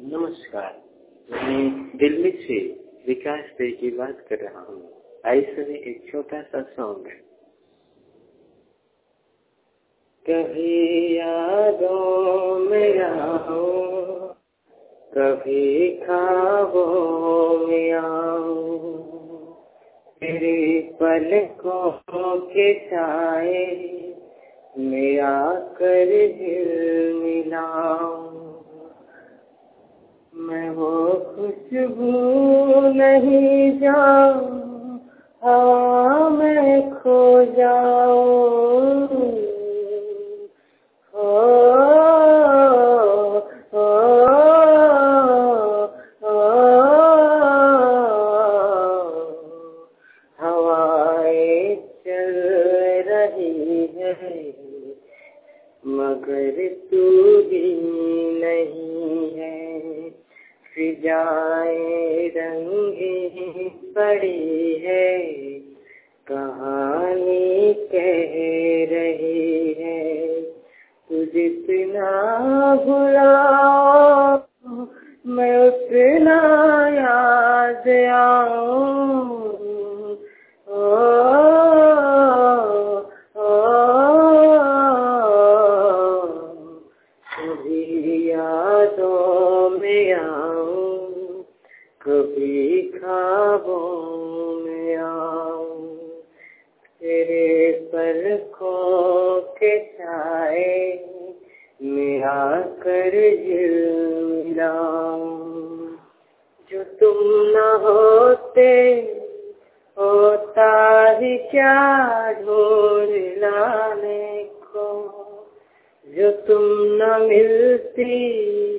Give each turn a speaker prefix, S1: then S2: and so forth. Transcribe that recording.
S1: नमस्कार, मैं दिल्ली से विकास दे की बात कर रहा हूँ। आइए सुने एक छोटा सा सॉन्ग है। कभी यादों में आओ, कभी ख्वाबों में आओ, तेरी पलकों के साए में आकर दिल मिलाऊं। मैं वो खुशबू नहीं जाऊं, हवा में खो जाऊं। ओ, ओ, ओ, हवाएं चल रही है मगर तू भी नहीं है। फिजाएं रंगी पड़ी है, कहानी कह रही है। तू जितना भुलाओ मैं उतना याद आऊं। कभी यादों में आऊं, कभी ख्वाबों में आऊं, तेरे पलकों के साए में आकर मिलाऊं। जो तुम न होते होता ही क्या ढूंढ लाने को, जो तुम न मिलती